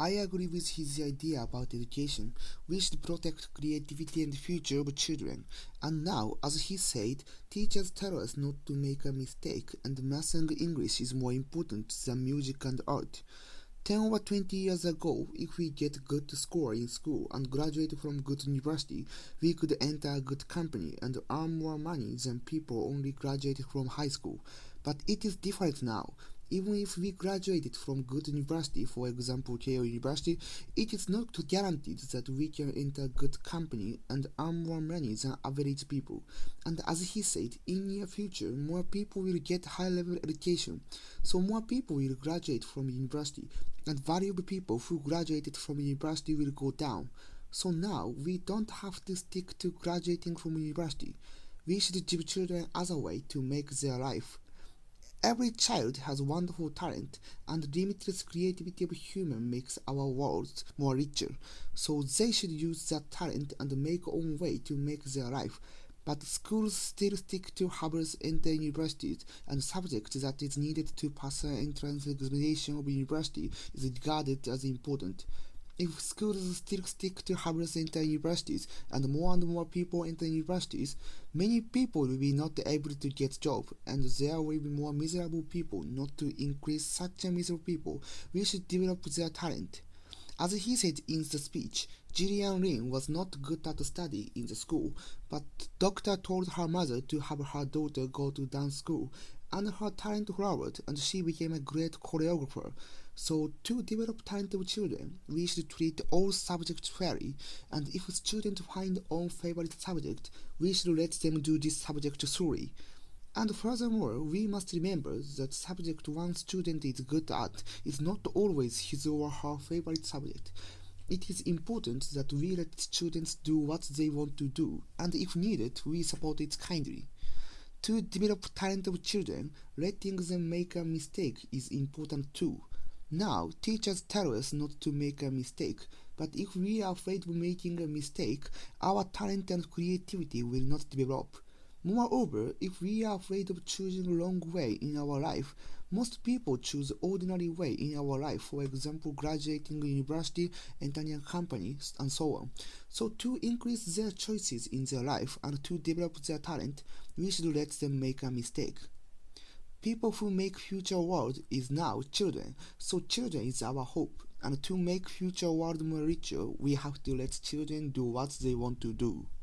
I agree with his idea about education. We should protect creativity and the future of children. And now, as he said, teachers tell us not to make a mistake, and math and English is more important than music and art. 10 or 20 years ago, if we get good score in school and graduate from good university, we could enter a good company and earn more money than people only graduated from high school. But it is different now. Even if we graduated from good university, for example Keio University, it is not guaranteed that we can enter a good company and earn more money than average people. And as he said, in near future, more people will get high-level education, so more people will graduate from university, and valuable people who graduated from university will go down. So now we don't have to stick to graduating from university. We should give children other way to make their life. Every child has wonderful talent, and limitless creativity of human makes our world more richer. So they should use that talent and make own way to make their life. But schools still stick to Harvard's enter universities, and subject that is needed to pass an entrance examination of university is regarded as important. If schools still stick to Harvard's enter universities and more people enter universities, many people will be not able to get job, and there will be more miserable people. Not to increase such a miserable people, we should develop their talent. As he said in the speech, Gillian Lynn was not good at study in the school, but doctor told her mother to have her daughter go to dance school, and her talent flowered, and she became a great choreographer. So to develop talent of children, we should treat all subjects fairly, and if students find own favorite subject, we should let them do this subject thoroughly. And furthermore, we must remember that subject one student is good at is not always his or her favorite subject. It is important that we let students do what they want to do, and if needed, we support it kindly. To develop talent of children, letting them make a mistake is important too. Now, teachers tell us not to make a mistake, but if we are afraid of making a mistake, our talent and creativity will not develop. Moreover, if we are afraid of choosing the wrong way in our life, most people choose ordinary way in our life, for example graduating university, entering a company, and so on. So to increase their choices in their life and to develop their talent, we should let them make a mistake. People who make future world is now children, so children is our hope, and to make future world more richer, we have to let children do what they want to do.